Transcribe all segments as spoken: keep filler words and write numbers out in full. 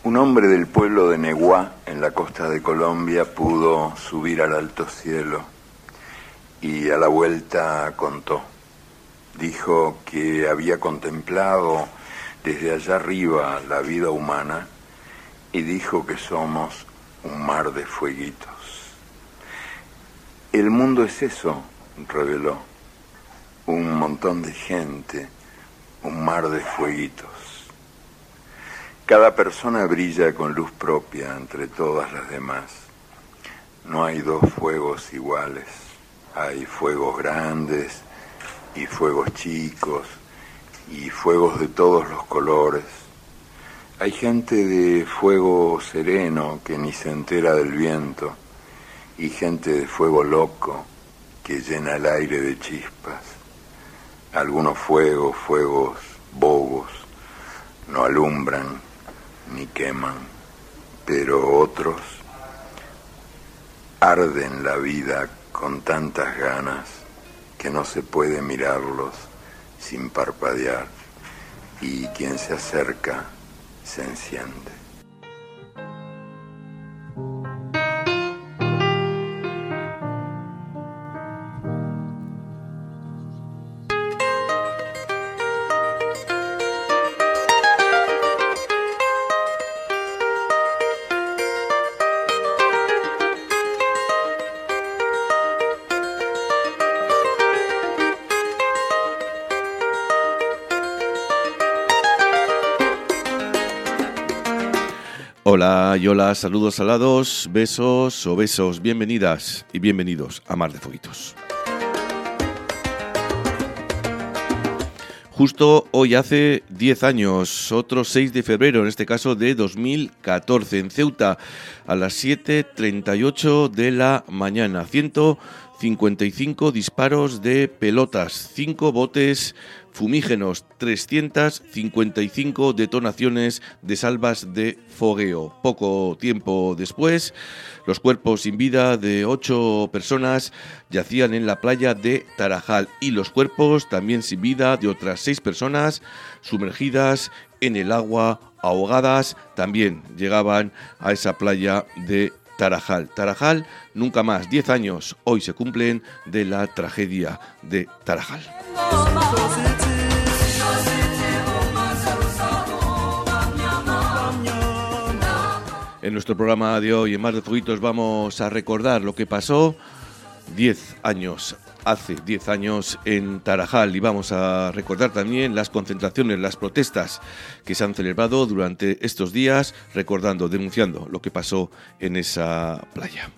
Un hombre del pueblo de Neguá, en la costa de Colombia, pudo subir al alto cielo y a la vuelta contó. Dijo que había contemplado desde allá arriba la vida humana y dijo que somos un mar de fueguitos. El mundo es eso, reveló, un montón de gente, un mar de fueguitos. Cada persona brilla con luz propia entre todas las demás. No hay dos fuegos iguales. Hay fuegos grandes y fuegos chicos y fuegos de todos los colores. Hay gente de fuego sereno que ni se entera del viento y gente de fuego loco que llena el aire de chispas. Algunos fuegos, fuegos bobos, no alumbran ni queman, pero otros arden la vida con tantas ganas que no se puede mirarlos sin parpadear, y quien se acerca se enciende. Hola y hola, saludos alados, besos o besos, bienvenidas y bienvenidos a Mar de Fueguitos. Justo hoy hace diez años, otro seis de febrero, en este caso de dos mil catorce, en Ceuta, a las siete treinta y ocho de la mañana, ciento cincuenta y cinco disparos de pelotas, cinco botes fumígenos, trescientas cincuenta y cinco detonaciones de salvas de fogueo. Poco tiempo después, los cuerpos sin vida de ocho personas yacían en la playa de Tarajal y los cuerpos también sin vida de otras seis personas sumergidas en el agua, ahogadas, también llegaban a esa playa de Tarajal. Tarajal, nunca más. Diez años hoy se cumplen de la tragedia de Tarajal. En nuestro programa de hoy, en Mar de Fueguitos, vamos a recordar lo que pasó diez años, hace diez años en Tarajal, y vamos a recordar también las concentraciones, las protestas que se han celebrado durante estos días, recordando, denunciando lo que pasó en esa playa.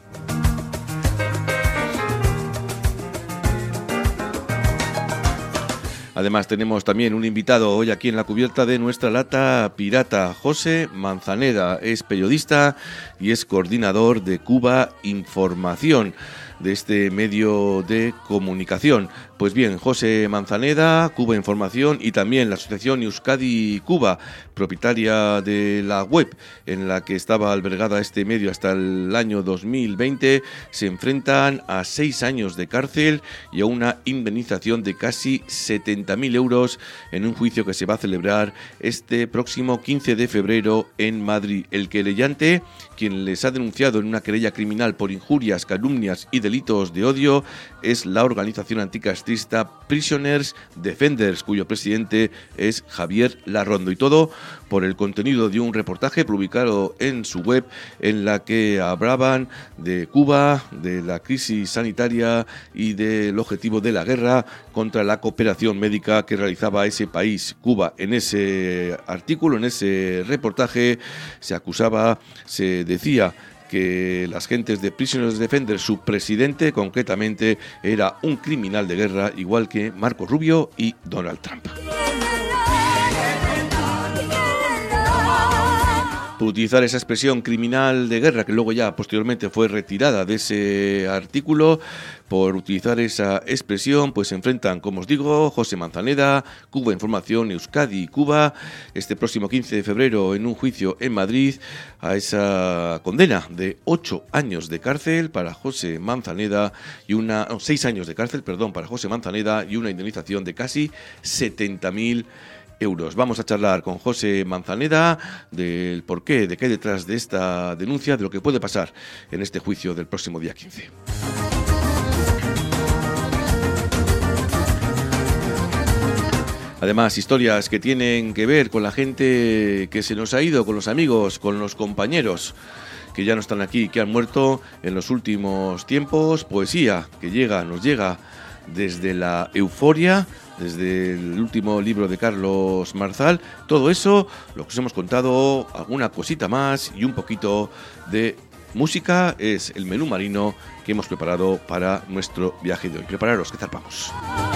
Además tenemos también un invitado hoy aquí en la cubierta de nuestra lata pirata, José Manzaneda. Es periodista y es coordinador de Cuba Información, de este medio de comunicación. Pues bien, José Manzaneda, Cuba Información, y también la asociación Euskadi Cuba, propietaria de la web en la que estaba albergada este medio hasta el año dos mil veinte, se enfrentan a seis años de cárcel y a una indemnización de casi setenta mil euros en un juicio que se va a celebrar este próximo quince de febrero en Madrid. El querellante, quien les ha denunciado en una querella criminal por injurias, calumnias y delitos de odio, es la organización anticastrista Prisoners Defenders, cuyo presidente es Javier Larrondo. Y todo por el contenido de un reportaje publicado en su web, en la que hablaban de Cuba, de la crisis sanitaria y del objetivo de la guerra contra la cooperación médica que realizaba ese país, Cuba. En ese artículo, en ese reportaje, se acusaba, se decía que las gentes de Prisoners Defenders, su presidente concretamente, era un criminal de guerra, igual que Marco Rubio y Donald Trump. Por utilizar esa expresión criminal de guerra, que luego ya posteriormente fue retirada de ese artículo, por utilizar esa expresión, pues se enfrentan, como os digo, José Manzaneda, Cuba Información, Euskadi y Cuba, este próximo quince de febrero en un juicio en Madrid, a esa condena de ocho años de cárcel para José Manzaneda y una, no, seis años de cárcel, perdón, para José Manzaneda y una indemnización de casi setenta mil euros. Vamos a charlar con José Manzaneda del porqué, de qué hay detrás de esta denuncia, de lo que puede pasar en este juicio del próximo día quince. Además, historias que tienen que ver con la gente que se nos ha ido, con los amigos, con los compañeros que ya no están aquí, que han muerto en los últimos tiempos. Poesía que llega, nos llega desde la euforia, desde el último libro de Carlos Marzal. Todo eso, lo que os hemos contado, alguna cosita más y un poquito de música, es el menú marino que hemos preparado para nuestro viaje de hoy. Prepararos, que zarpamos.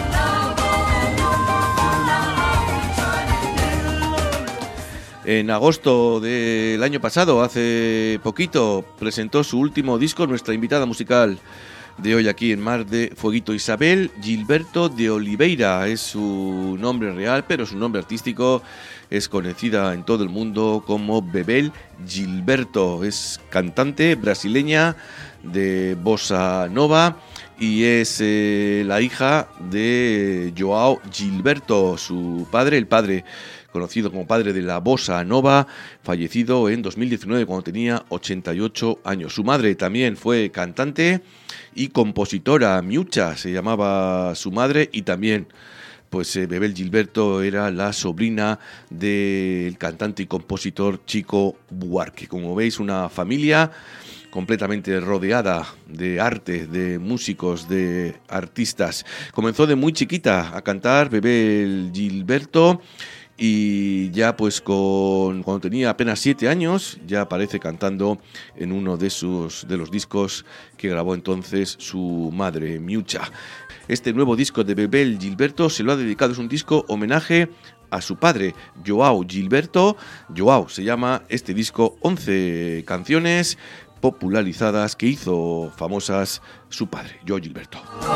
En agosto del año pasado, hace poquito, presentó su último disco nuestra invitada musical de hoy aquí en Mar de Fueguito, Isabel Gilberto de Oliveira. Es su nombre real, pero su nombre artístico es conocida en todo el mundo como Bebel Gilberto. Es cantante brasileña de bossa nova y es eh, la hija de João Gilberto, su padre, el padre conocido como padre de la bossa nova, fallecido en dos mil diecinueve cuando tenía ochenta y ocho años. Su madre también fue cantante y compositora, Miucha se llamaba su madre, y también pues eh, Bebel Gilberto era la sobrina del cantante y compositor Chico Buarque. Como veis, una familia completamente rodeada de arte, de músicos, de artistas. Comenzó de muy chiquita a cantar Bebel Gilberto, y ya pues con cuando tenía apenas siete años ya aparece cantando en uno de sus de los discos que grabó entonces su madre, Miucha. Este nuevo disco de Bebel Gilberto se lo ha dedicado, es un disco homenaje a su padre, João Gilberto. João se llama este disco, once canciones popularizadas que hizo famosas su padre, João Gilberto.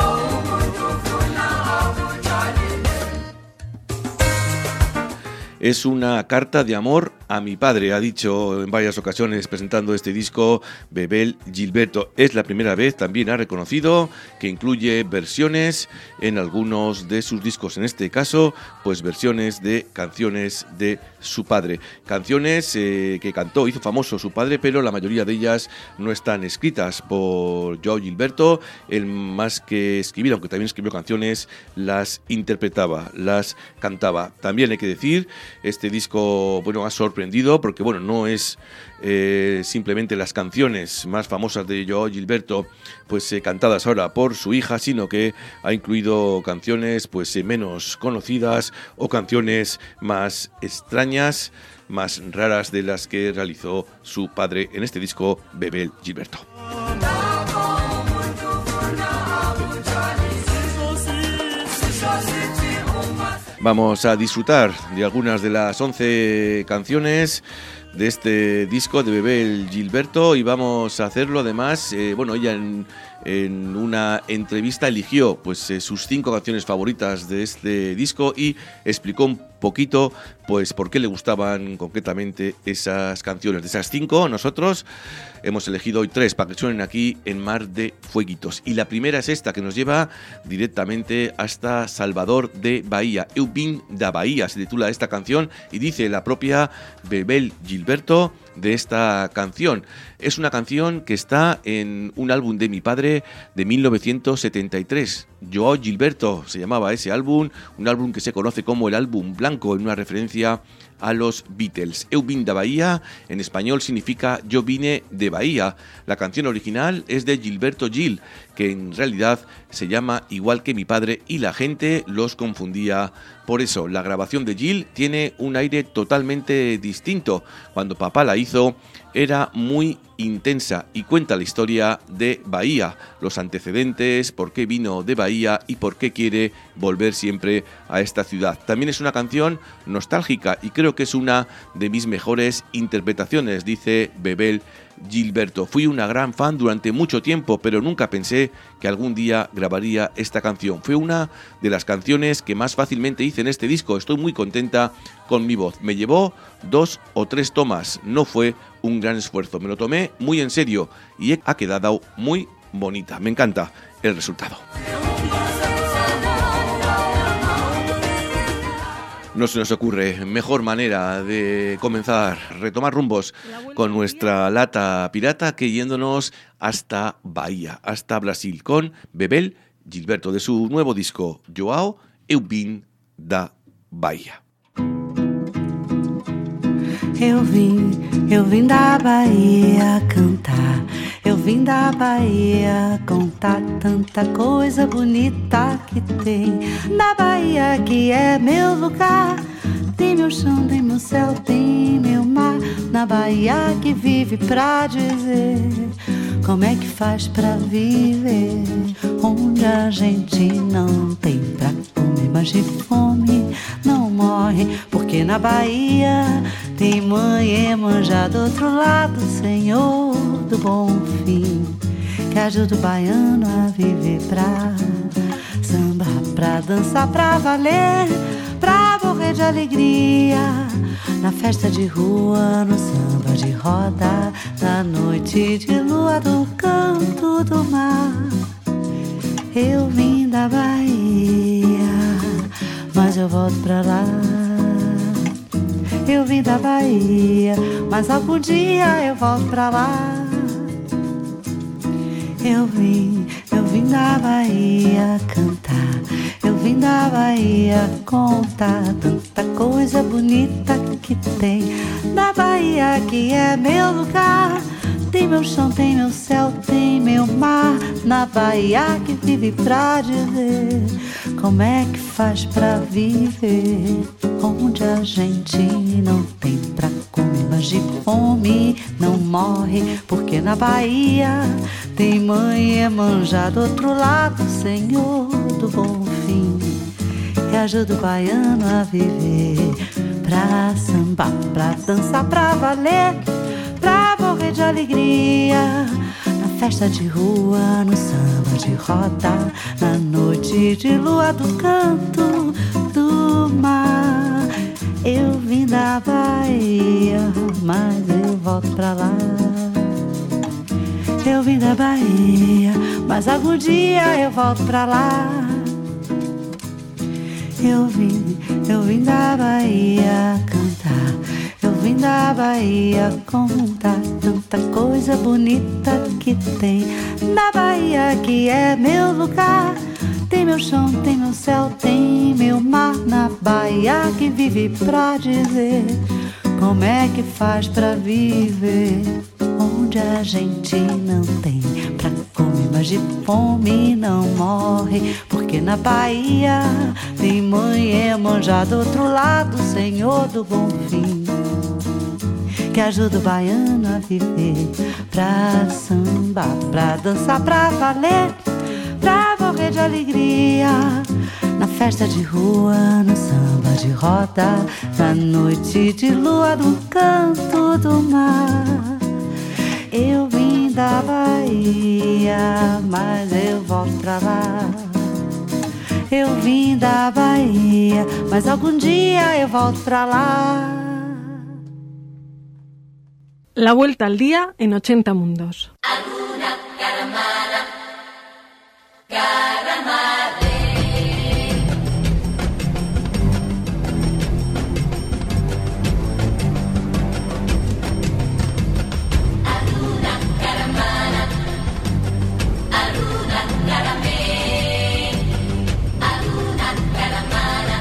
Es una carta de amor a mi padre, ha dicho en varias ocasiones presentando este disco Bebel Gilberto. Es la primera vez, también ha reconocido que incluye versiones en algunos de sus discos. En este caso, pues versiones de canciones de su padre. Canciones eh, que cantó, hizo famoso su padre, pero la mayoría de ellas no están escritas por João Gilberto. Él, más que escribir, aunque también escribió canciones, las interpretaba, las cantaba. También hay que decir, este disco, bueno, ha sorprendido porque, bueno, no es eh, simplemente las canciones más famosas de João Gilberto, pues eh, cantadas ahora por su hija, sino que ha incluido canciones, pues eh, menos conocidas o canciones más extrañas, más raras de las que realizó su padre en este disco Bebel Gilberto. Vamos a disfrutar de algunas de las once canciones de este disco de Bebel Gilberto, y vamos a hacerlo además, eh, bueno, ella en, en una entrevista eligió pues eh, sus cinco canciones favoritas de este disco y explicó un poquito pues por qué le gustaban concretamente esas canciones. De esas cinco, nosotros hemos elegido hoy tres para que suenen aquí en Mar de Fueguitos, y la primera es esta, que nos lleva directamente hasta Salvador de Bahía. Eu vim da Bahía se titula esta canción, y dice la propia Bebel Gilberto de esta canción: es una canción que está en un álbum de mi padre de mil novecientos setenta y tres. João Gilberto se llamaba ese álbum, un álbum que se conoce como el álbum blanco, en una referencia a los Beatles. Eu vim da Bahía en español significa yo vine de Bahía. La canción original es de Gilberto Gil, que en realidad se llama igual que mi padre, y la gente los confundía por eso. La grabación de Gil tiene un aire totalmente distinto. Cuando papá la hizo era muy intensa y cuenta la historia de Bahía, los antecedentes, por qué vino de Bahía y por qué quiere volver siempre a esta ciudad. También es una canción nostálgica y creo que es una de mis mejores interpretaciones, dice Bebel Gilberto. Fui una gran fan durante mucho tiempo, pero nunca pensé que algún día grabaría esta canción. Fue una de las canciones que más fácilmente hice en este disco. Estoy muy contenta con mi voz. Me llevó dos o tres tomas, no fue un gran esfuerzo. Me lo tomé muy en serio y ha quedado muy bonita. Me encanta el resultado. No se nos ocurre mejor manera de comenzar, retomar rumbos con nuestra lata pirata que yéndonos hasta Bahía, hasta Brasil, con Bebel Gilberto, de su nuevo disco, Joao, Eu Vim da Bahia. Eu vim, eu vim da Bahia cantar, eu vim da Bahia contar tanta coisa bonita que tem. Na Bahia que é meu lugar, tem meu chão, tem meu céu, tem meu mar. Na Bahia que vive pra dizer como é que faz pra viver, onde a gente não tem pra comer, mas de fome não morre, porque na Bahia tem mãe Iemanjá do outro lado, Senhor do bom fim, que ajuda o baiano a viver pra sambar, pra dançar, pra valer, pra morrer de alegria, na festa de rua, no samba de roda, na noite de lua, do canto do mar. Eu vim da Bahia, mas eu volto pra lá. Eu vim da Bahia, mas algum dia eu volto pra lá. Eu vim, eu vim da Bahia cantar, eu vim da Bahia contar tanta coisa bonita que tem. Na Bahia que é meu lugar, tem meu chão, tem meu céu, tem meu mar. Na Bahia que vive pra dizer como é que faz pra viver, onde a gente não tem pra comer, mas de fome não morre, porque na Bahia tem mãe Iemanjá do outro lado, Senhor do bom fim, que ajuda o baiano a viver, pra sambar, pra dançar, pra valer, pra morrer de alegria, na festa de rua, no samba de roda, na noite de lua, do canto do mar. Eu vim da Bahia, mas eu volto pra lá. Eu vim da Bahia, mas algum dia eu volto pra lá. Eu vim, eu vim da Bahia cantar, eu vim da Bahia contar tanta coisa bonita que tem. Na Bahia que é meu lugar, tem meu chão, tem meu céu, tem meu mar. Na Bahia que vive pra dizer como é que faz pra viver, onde a gente não tem pra comer, mas de fome não morre, porque na Bahia tem mãe Iemanjá do outro lado, Senhor do bom fim, que ajuda o baiano a viver, pra sambar, pra dançar, pra valer, pra morrer de alegria, na festa de rua, no samba de roda, na noite de lua, no canto do mar. Eu vim da Bahia, mas eu volto pra lá. Eu vim da Bahia, mas algum dia eu volto pra lá. La vuelta al día en ochenta mundos. Alguna caramana, caramare. Alguna caramana, alguna caramé. Alguna caramana,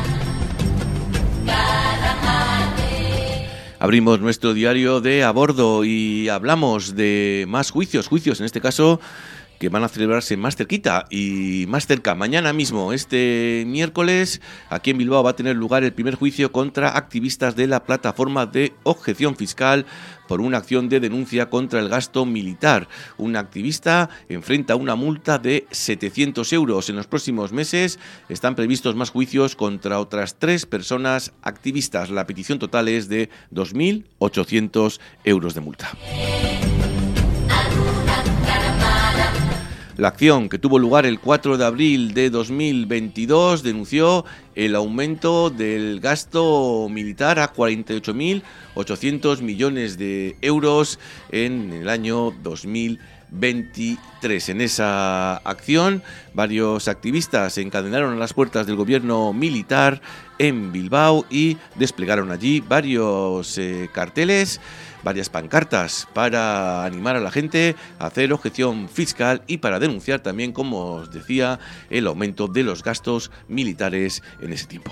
caramare. Abrimos nuestro diario de a bordo y hablamos de más juicios, juicios en este caso que van a celebrarse más cerquita y más cerca. Mañana mismo, este miércoles, aquí en Bilbao va a tener lugar el primer juicio contra activistas de la plataforma de objeción fiscal por una acción de denuncia contra el gasto militar. Un activista enfrenta una multa de setecientos euros. En los próximos meses están previstos más juicios contra otras tres personas activistas. La petición total es de dos mil ochocientos euros de multa. La acción, que tuvo lugar el cuatro de abril de dos mil veintidós, denunció el aumento del gasto militar a cuarenta y ocho mil ochocientos millones de euros en el año dos mil veintitrés. En esa acción, varios activistas se encadenaron a las puertas del gobierno militar en Bilbao y desplegaron allí varios eh, carteles, varias pancartas para animar a la gente a hacer objeción fiscal y para denunciar también, como os decía, el aumento de los gastos militares en ese tiempo.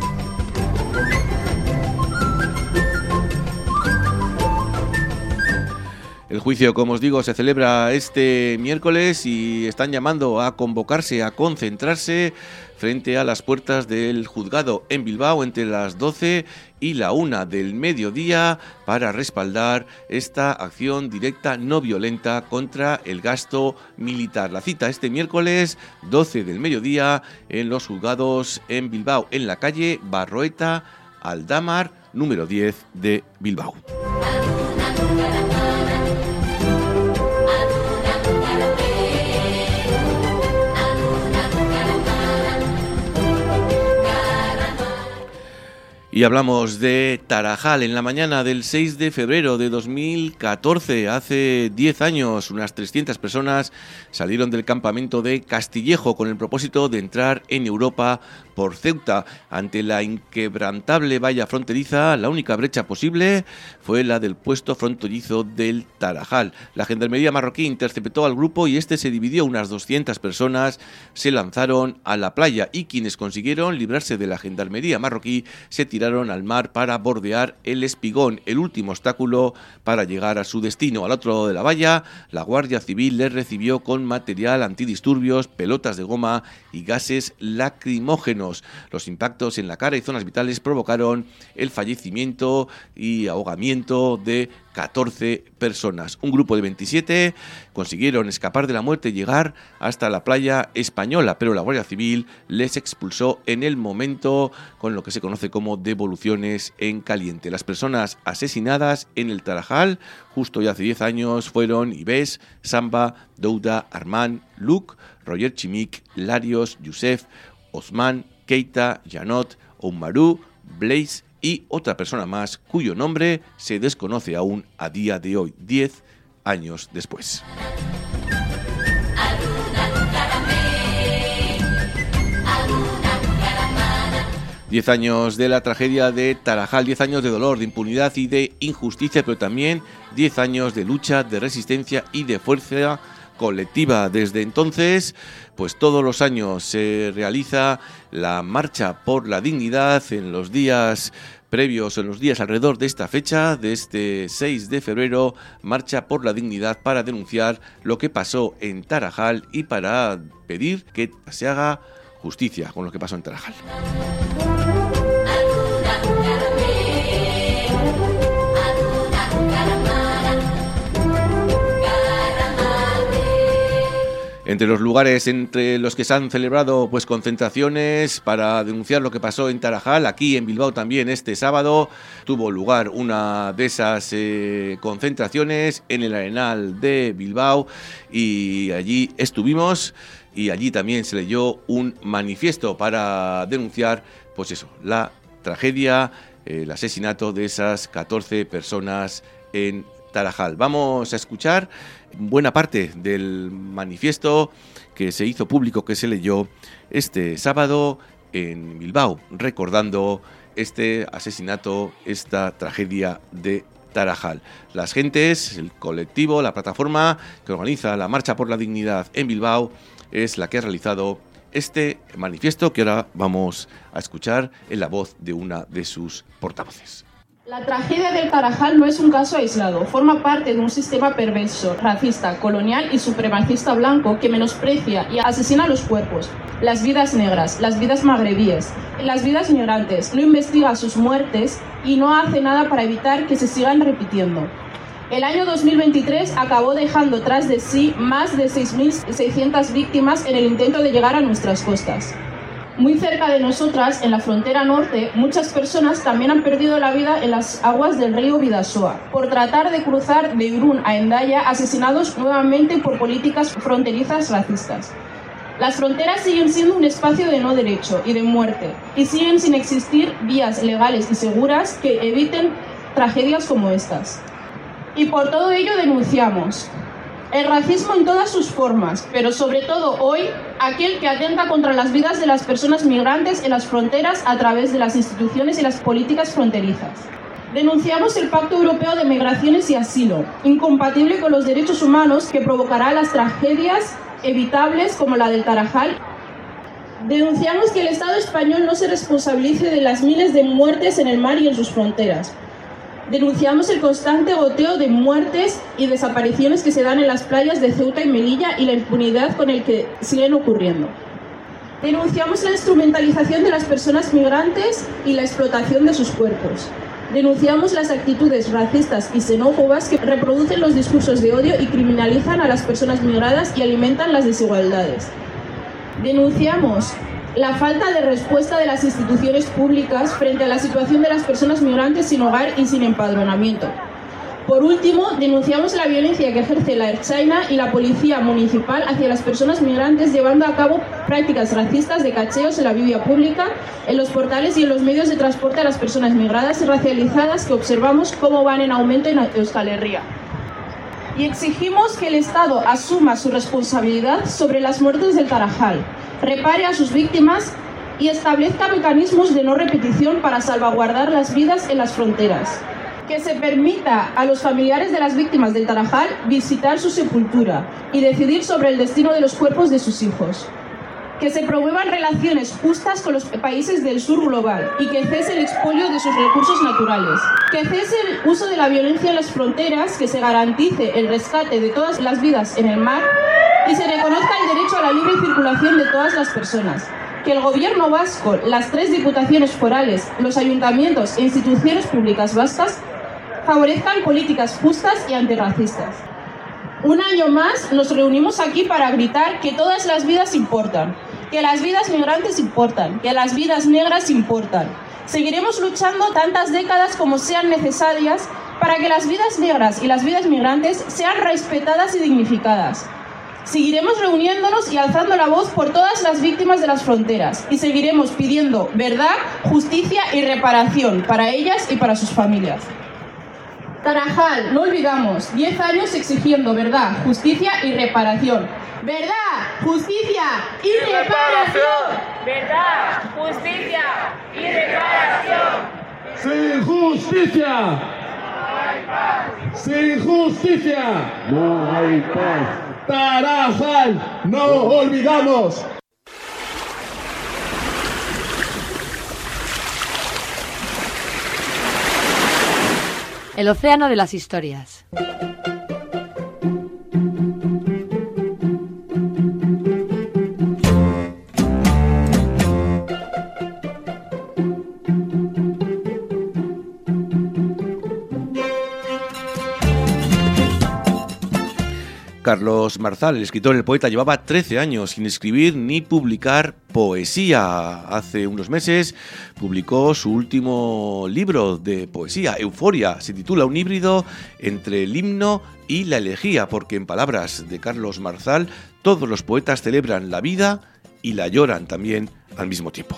El juicio, como os digo, se celebra este miércoles y están llamando a convocarse, a concentrarse frente a las puertas del juzgado en Bilbao entre las doce y la una del mediodía para respaldar esta acción directa no violenta contra el gasto militar. La cita este miércoles, doce del mediodía, en los juzgados en Bilbao, en la calle Barroeta Aldamar, número diez de Bilbao. Y hablamos de Tarajal. En la mañana del seis de febrero de dos mil catorce, hace diez años, unas trescientas personas salieron del campamento de Castillejo con el propósito de entrar en Europa por Ceuta. Ante la inquebrantable valla fronteriza, la única brecha posible fue la del puesto fronterizo del Tarajal. La gendarmería marroquí interceptó al grupo y este se dividió. Unas doscientas personas se lanzaron a la playa y quienes consiguieron librarse de la gendarmería marroquí se tiraron al mar para bordear el Espigón, el último obstáculo para llegar a su destino. Al otro lado de la valla, la Guardia Civil les recibió con material antidisturbios, pelotas de goma y gases lacrimógenos. Los impactos en la cara y zonas vitales provocaron el fallecimiento y ahogamiento de catorce personas. Un grupo de veintisiete consiguieron escapar de la muerte y llegar hasta la playa española, pero la Guardia Civil les expulsó en el momento con lo que se conoce como devoluciones en caliente. Las personas asesinadas en el Tarajal justo ya hace diez años fueron Ives, Samba, Douda, Armand, Luc, Roger Chimic, Larios, Youssef, Osman, Keita, Janot, Oumarou, Blaise y otra persona más cuyo nombre se desconoce aún a día de hoy, diez años después. Diez años de la tragedia de Tarajal, diez años de dolor, de impunidad y de injusticia, pero también diez años de lucha, de resistencia y de fuerza colectiva. Desde entonces, pues todos los años se realiza la Marcha por la Dignidad en los días previos, en los días alrededor de esta fecha, de este seis de febrero, Marcha por la Dignidad para denunciar lo que pasó en Tarajal y para pedir que se haga justicia con lo que pasó en Tarajal. Entre los lugares entre los que se han celebrado pues concentraciones para denunciar lo que pasó en Tarajal, aquí en Bilbao también este sábado tuvo lugar una de esas eh, concentraciones en el Arenal de Bilbao y allí estuvimos y allí también se leyó un manifiesto para denunciar pues eso, la tragedia, el asesinato de esas catorce personas en Tarajal. Vamos a escuchar buena parte del manifiesto que se hizo público, que se leyó este sábado en Bilbao, recordando este asesinato, esta tragedia de Tarajal. Las gentes, el colectivo, la plataforma que organiza la Marcha por la Dignidad en Bilbao es la que ha realizado este manifiesto que ahora vamos a escuchar en la voz de una de sus portavoces. La tragedia del Tarajal no es un caso aislado, forma parte de un sistema perverso, racista, colonial y supremacista blanco que menosprecia y asesina los cuerpos, las vidas negras, las vidas magrebíes, las vidas ignorantes, no investiga sus muertes y no hace nada para evitar que se sigan repitiendo. El año dos mil veintitrés acabó dejando tras de sí más de seis mil seiscientas víctimas en el intento de llegar a nuestras costas. Muy cerca de nosotras, en la frontera norte, muchas personas también han perdido la vida en las aguas del río Bidasoa por tratar de cruzar de Irún a Hendaya, asesinados nuevamente por políticas fronterizas racistas. Las fronteras siguen siendo un espacio de no derecho y de muerte, y siguen sin existir vías legales y seguras que eviten tragedias como estas. Y por todo ello denunciamos el racismo en todas sus formas, pero sobre todo hoy, aquel que atenta contra las vidas de las personas migrantes en las fronteras a través de las instituciones y las políticas fronterizas. Denunciamos el Pacto Europeo de Migraciones y Asilo, incompatible con los derechos humanos, que provocará las tragedias evitables como la del Tarajal. Denunciamos que el Estado español no se responsabilice de las miles de muertes en el mar y en sus fronteras. Denunciamos el constante goteo de muertes y desapariciones que se dan en las playas de Ceuta y Melilla y la impunidad con el que siguen ocurriendo. Denunciamos la instrumentalización de las personas migrantes y la explotación de sus cuerpos. Denunciamos las actitudes racistas y xenófobas que reproducen los discursos de odio y criminalizan a las personas migradas y alimentan las desigualdades. Denunciamos la falta de respuesta de las instituciones públicas frente a la situación de las personas migrantes sin hogar y sin empadronamiento. Por último, denunciamos la violencia que ejerce la Ertzaina y la Policía Municipal hacia las personas migrantes, llevando a cabo prácticas racistas de cacheos en la vía pública, en los portales y en los medios de transporte a las personas migradas y racializadas que observamos cómo van en aumento en Euskal Herria. Y exigimos que el Estado asuma su responsabilidad sobre las muertes del Tarajal, repare a sus víctimas y establezca mecanismos de no repetición para salvaguardar las vidas en las fronteras. Que se permita a los familiares de las víctimas del Tarajal visitar su sepultura y decidir sobre el destino de los cuerpos de sus hijos. Que se promuevan relaciones justas con los países del sur global y que cese el expolio de sus recursos naturales. Que cese el uso de la violencia en las fronteras, que se garantice el rescate de todas las vidas en el mar y se reconozca el derecho a la libre circulación de todas las personas. Que el gobierno vasco, las tres diputaciones forales, los ayuntamientos e instituciones públicas vascas favorezcan políticas justas y antirracistas. Un año más nos reunimos aquí para gritar que todas las vidas importan, que las vidas migrantes importan, que las vidas negras importan. Seguiremos luchando tantas décadas como sean necesarias para que las vidas negras y las vidas migrantes sean respetadas y dignificadas. Seguiremos reuniéndonos y alzando la voz por todas las víctimas de las fronteras y seguiremos pidiendo verdad, justicia y reparación para ellas y para sus familias. Tarajal, no olvidamos, diez años exigiendo verdad, justicia y reparación. ¡Verdad, justicia y reparación! Verdad, justicia y reparación. Sin justicia, sin justicia, no hay paz. Tarajal, no olvidamos. El océano de las historias. Carlos Marzal, el escritor, el poeta, llevaba trece años sin escribir ni publicar poesía. Hace unos meses publicó su último libro de poesía, Euforia. Se titula Un híbrido entre el himno y la elegía, porque en palabras de Carlos Marzal, todos los poetas celebran la vida y la lloran también al mismo tiempo.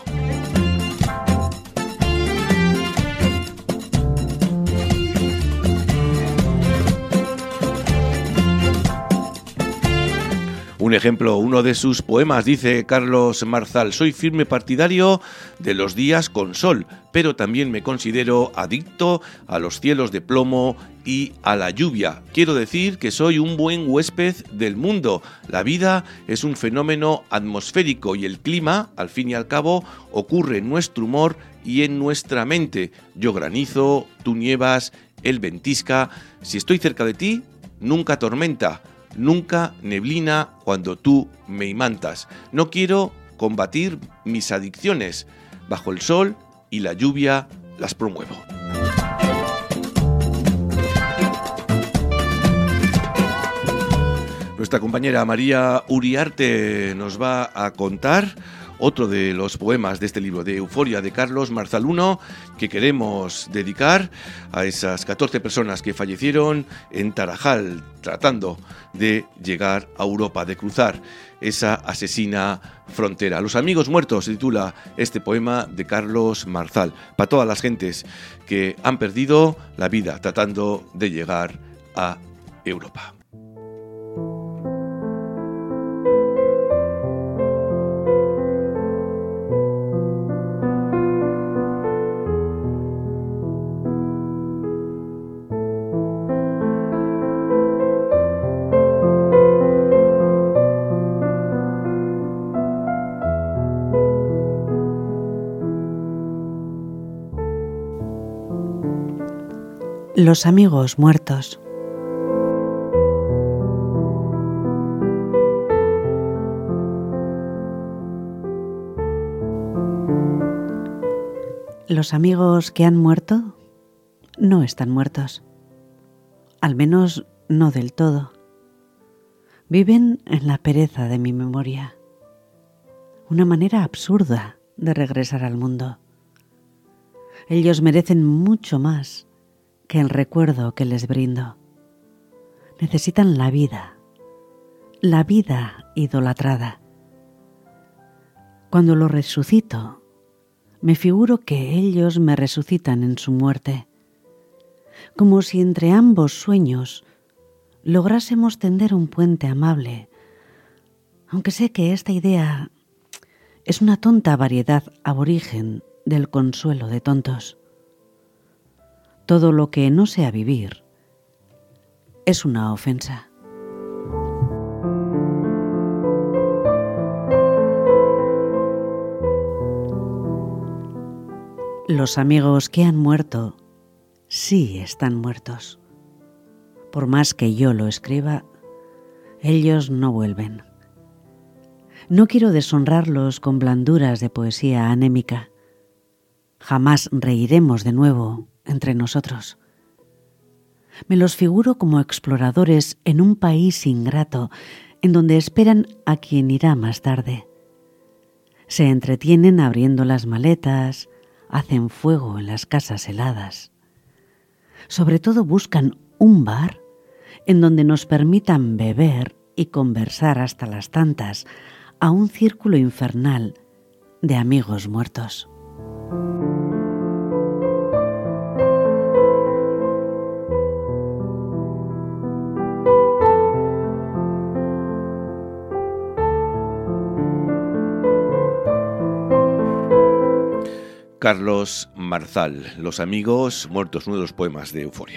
Un ejemplo, uno de sus poemas, dice Carlos Marzal: soy firme partidario de los días con sol, pero también me considero adicto a los cielos de plomo y a la lluvia. Quiero decir que soy un buen huésped del mundo. La vida es un fenómeno atmosférico y el clima, al fin y al cabo, ocurre en nuestro humor y en nuestra mente. Yo granizo, tú nievas, él ventisca. Si estoy cerca de ti, nunca tormenta. Nunca neblina cuando tú me imantas. No quiero combatir mis adicciones. Bajo el sol y la lluvia las promuevo. Nuestra compañera María Uriarte nos va a contar otro de los poemas de este libro, de Euforia, de Carlos Marzal uno, que queremos dedicar a esas catorce personas que fallecieron en Tarajal, tratando de llegar a Europa, de cruzar esa asesina frontera. Los amigos muertos se titula este poema de Carlos Marzal, para todas las gentes que han perdido la vida tratando de llegar a Europa. Los amigos muertos. Los amigos que han muerto no están muertos, al menos no del todo. Viven en la pereza de mi memoria, una manera absurda de regresar al mundo. Ellos merecen mucho más que el recuerdo que les brindo. Necesitan la vida, la vida idolatrada. Cuando lo resucito, me figuro que ellos me resucitan en su muerte, como si entre ambos sueños lográsemos tender un puente amable, aunque sé que esta idea es una tonta variedad aborigen del consuelo de tontos. Todo lo que no sea vivir es una ofensa. Los amigos que han muerto sí están muertos. Por más que yo lo escriba, ellos no vuelven. No quiero deshonrarlos con blanduras de poesía anémica. Jamás reiremos de nuevo entre nosotros. Me los figuro como exploradores en un país ingrato, en donde esperan a quien irá más tarde. Se entretienen abriendo las maletas, hacen fuego en las casas heladas. Sobre todo buscan un bar en donde nos permitan beber y conversar hasta las tantas a un círculo infernal de amigos muertos. Carlos Marzal, Los amigos muertos, uno de los poemas de Euforia.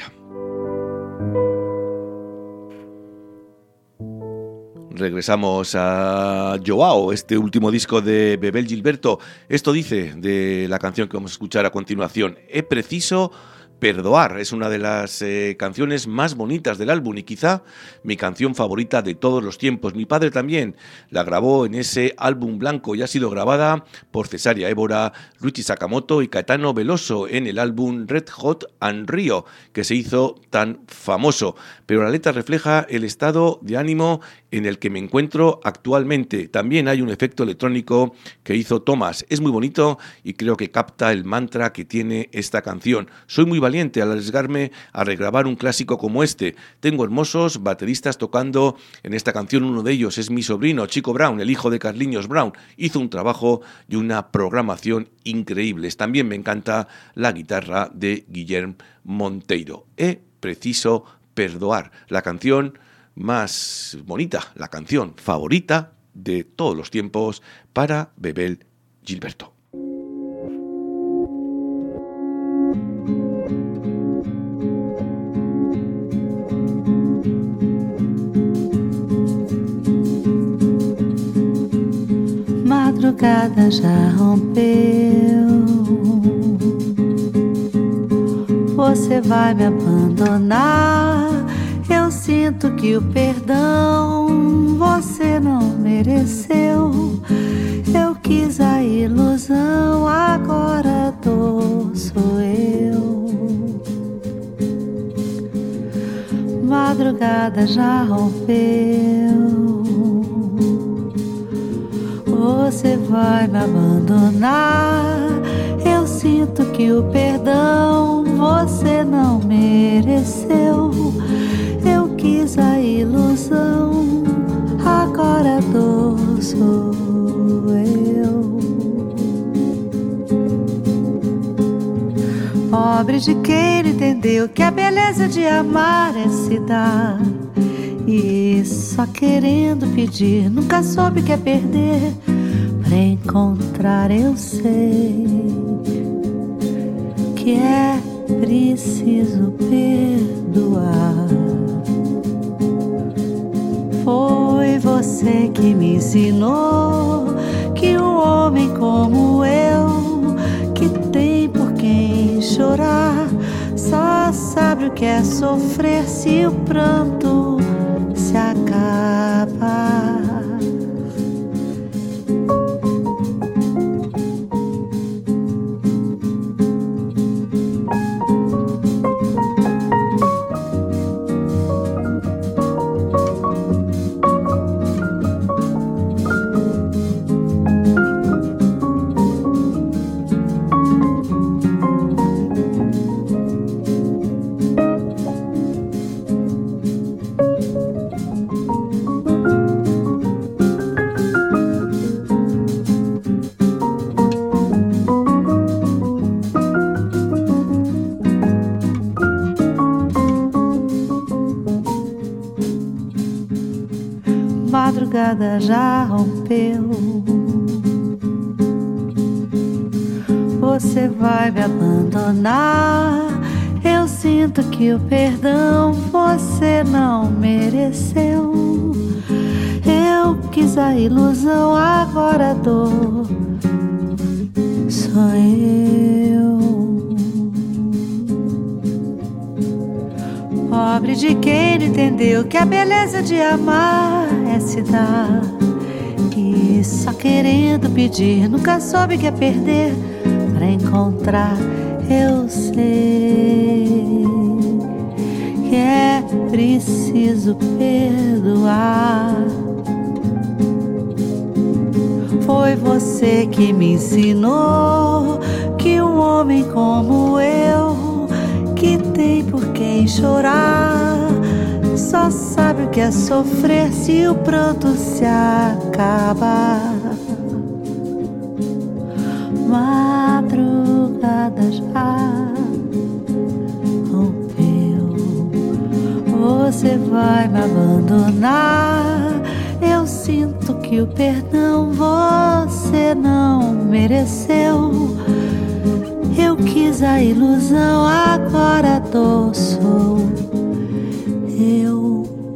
Regresamos a Joao, este último disco de Bebel Gilberto. Esto dice de la canción que vamos a escuchar a continuación: "É preciso perdoar". Es una de las eh, canciones más bonitas del álbum y quizá mi canción favorita de todos los tiempos. Mi padre también la grabó en ese álbum blanco y ha sido grabada por Cesaria Évora, Ruichi Sakamoto y Caetano Veloso en el álbum Red Hot and Rio, que se hizo tan famoso. Pero la letra refleja el estado de ánimo en el que me encuentro actualmente. También hay un efecto electrónico que hizo Thomas. Es muy bonito y creo que capta el mantra que tiene esta canción. Soy muy valiente al arriesgarme a regrabar un clásico como este. Tengo hermosos bateristas tocando en esta canción. Uno de ellos es mi sobrino, Chico Brown, el hijo de Carliños Brown. Hizo un trabajo y una programación increíbles. También me encanta la guitarra de Guillermo Monteiro. É preciso perdoar, la canción más bonita, la canción favorita de todos los tiempos para Bebel Gilberto. Madrugada já rompeu, você vai me abandonar. Eu sinto que o perdão você não mereceu. Eu quis a ilusão, agora a dor sou eu. Madrugada já rompeu, você vai me abandonar. Eu sinto que o perdão você não mereceu. Eu quis a ilusão, agora a dor sou eu. Pobre de quem não entendeu que a beleza de amar é se dar. E só querendo pedir, nunca soube que é perder. Pra encontrar eu sei que é preciso perdoar. Foi você que me ensinou que um homem como eu, que tem por quem chorar, só sabe o que é sofrer se o pranto se acaba. Madrugada já rompeu. Você vai me abandonar. Eu sinto que o perdão você não mereceu. Eu quis a ilusão, agora a dor sou eu. Pobre de quem não entendeu que a beleza de amar é se dar. E só querendo pedir, nunca soube que é perder. Pra encontrar eu sei que é preciso perdoar. Foi você que me ensinou que um homem como eu, que tem por quem chorar, só sabe o que é sofrer se o pranto se acaba. Madrugada já rompeu. Você vai me abandonar. Eu sinto que o perdão você não mereceu. Eu quis a ilusão, agora a dor sou eu.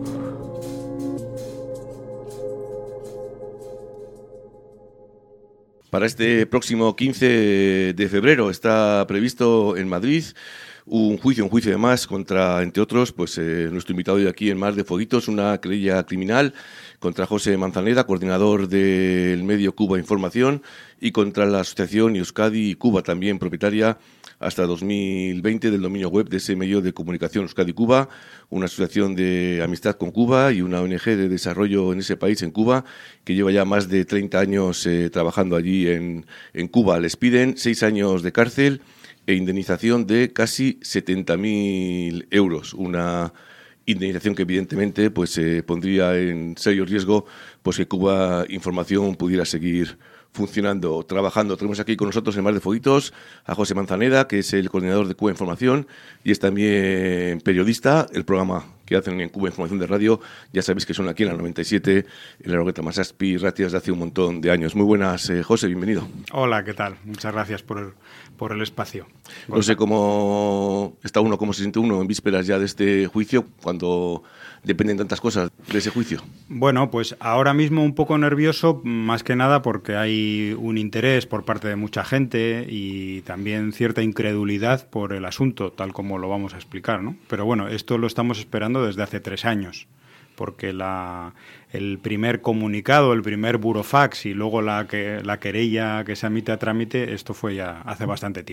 Para este próximo quince de febrero está previsto en Madrid un juicio, un juicio de más contra, entre otros, pues eh, nuestro invitado de aquí en Mar de Fueguitos, una querella criminal contra José Manzaneda, coordinador del medio Cuba Información, y contra la asociación Euskadi Cuba, también propietaria hasta dos mil veinte del dominio web de ese medio de comunicación Euskadi Cuba, una asociación de amistad con Cuba y una O N G de desarrollo en ese país, en Cuba, que lleva ya más de treinta años eh, trabajando allí en, en Cuba. Les piden seis años de cárcel e indemnización de casi setenta mil euros, una indemnización que evidentemente pues eh, pondría en serio riesgo pues que Cuba Información pudiera seguir funcionando, trabajando. Tenemos aquí con nosotros en Mar de Fueguitos a José Manzaneda, que es el coordinador de Cuba Información y es también periodista. El programa que hacen en Cuba Información de Radio, ya sabéis que son aquí en la noventa y siete, en la Roqueta Masaspi, Ratias, de hace un montón de años. Muy buenas, eh, José, bienvenido. Hola, ¿qué tal? Muchas gracias por el, por el espacio. No bueno. sé cómo está uno, cómo se siente uno en vísperas ya de este juicio, cuando dependen tantas cosas de ese juicio. Bueno, pues ahora mismo un poco nervioso, más que nada porque hay un interés por parte de mucha gente y también cierta incredulidad por el asunto, tal como lo vamos a explicar, ¿no? Pero bueno, esto lo estamos esperando desde hace tres años, porque la, el primer comunicado, el primer burofax y luego la, que, la querella que se emite a trámite, esto fue ya hace bastante tiempo.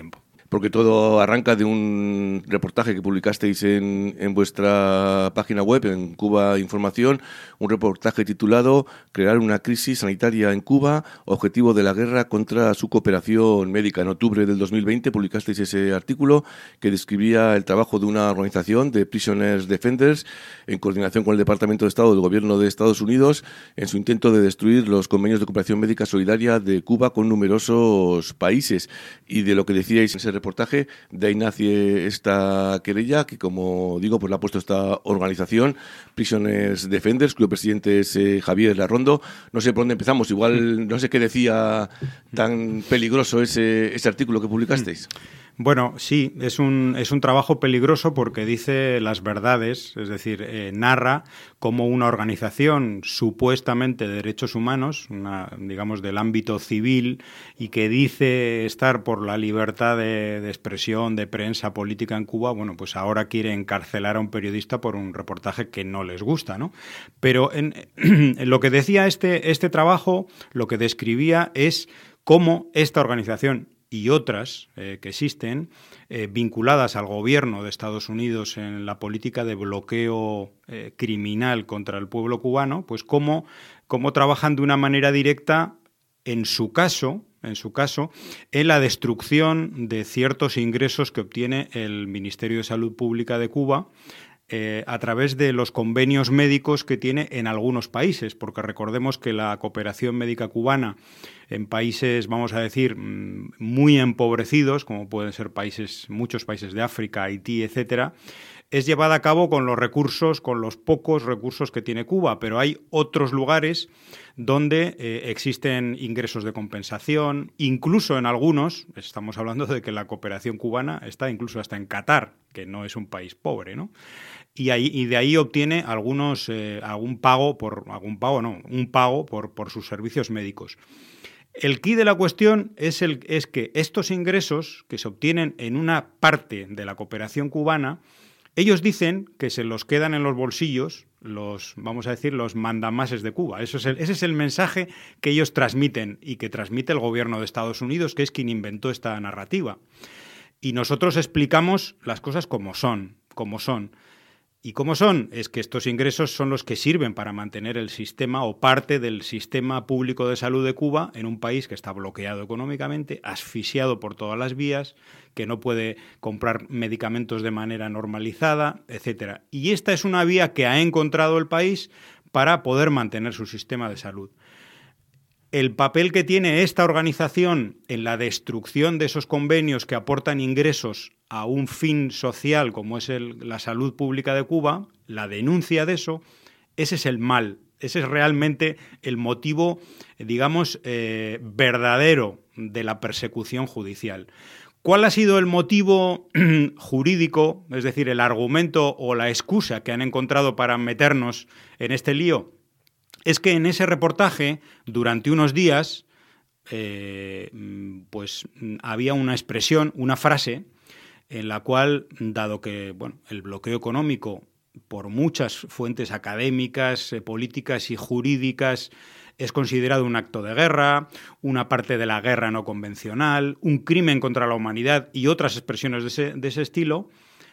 porque todo arranca de un reportaje que publicasteis en, en vuestra página web, en Cuba Información, un reportaje titulado Crear una crisis sanitaria en Cuba, objetivo de la guerra contra su cooperación médica. En octubre del dos mil veinte publicasteis ese artículo que describía el trabajo de una organización de Prisoners Defenders en coordinación con el Departamento de Estado del Gobierno de Estados Unidos en su intento de destruir los convenios de cooperación médica solidaria de Cuba con numerosos países. Y de lo que decíais en ese reportaje, de ahí nace esta querella que, como digo, pues la ha puesto esta organización, Prisoners Defenders, cuyo presidente es eh, Javier Larrondo. No sé por dónde empezamos, igual no sé qué decía tan peligroso ese, ese artículo que publicasteis. Bueno, sí, es un, es un trabajo peligroso porque dice las verdades, es decir, eh, narra cómo una organización supuestamente de derechos humanos, una, digamos, del ámbito civil, y que dice estar por la libertad de, de expresión, de prensa política en Cuba, bueno, pues ahora quiere encarcelar a un periodista por un reportaje que no les gusta, ¿no? Pero en, en lo que decía este, este trabajo, lo que describía es cómo esta organización y otras eh, que existen, eh, vinculadas al gobierno de Estados Unidos en la política de bloqueo eh, criminal contra el pueblo cubano, pues cómo, cómo trabajan de una manera directa, en su caso, en su caso, en la destrucción de ciertos ingresos que obtiene el Ministerio de Salud Pública de Cuba, Eh, a través de los convenios médicos que tiene en algunos países, porque recordemos que la cooperación médica cubana en países, vamos a decir, muy empobrecidos, como pueden ser países, muchos países de África, Haití, etcétera, es llevada a cabo con los recursos, con los pocos recursos que tiene Cuba, pero hay otros lugares donde eh, existen ingresos de compensación, incluso en algunos, estamos hablando de que la cooperación cubana está incluso hasta en Qatar, que no es un país pobre, ¿no? Y, ahí, y de ahí obtiene algunos, eh, algún pago, por algún pago no, un pago por, por sus servicios médicos. El quid de la cuestión es, el, es que estos ingresos que se obtienen en una parte de la cooperación cubana, ellos dicen que se los quedan en los bolsillos los, vamos a decir, los mandamases de Cuba. Eso es el, ese es el mensaje que ellos transmiten y que transmite el gobierno de Estados Unidos, que es quien inventó esta narrativa. Y nosotros explicamos las cosas como son, como son. ¿Y cómo son? Es que estos ingresos son los que sirven para mantener el sistema o parte del sistema público de salud de Cuba en un país que está bloqueado económicamente, asfixiado por todas las vías, que no puede comprar medicamentos de manera normalizada, etcétera. Y esta es una vía que ha encontrado el país para poder mantener su sistema de salud. El papel que tiene esta organización en la destrucción de esos convenios que aportan ingresos a un fin social como es el, la salud pública de Cuba, la denuncia de eso, ese es el mal, ese es realmente el motivo, digamos, eh, verdadero de la persecución judicial. ¿Cuál ha sido el motivo jurídico, es decir, el argumento o la excusa que han encontrado para meternos en este lío? Es que en ese reportaje, durante unos días, eh, pues había una expresión, una frase, en la cual, dado que bueno, el bloqueo económico, por muchas fuentes académicas, eh, políticas y jurídicas, es considerado un acto de guerra, una parte de la guerra no convencional, un crimen contra la humanidad y otras expresiones de ese, de ese estilo,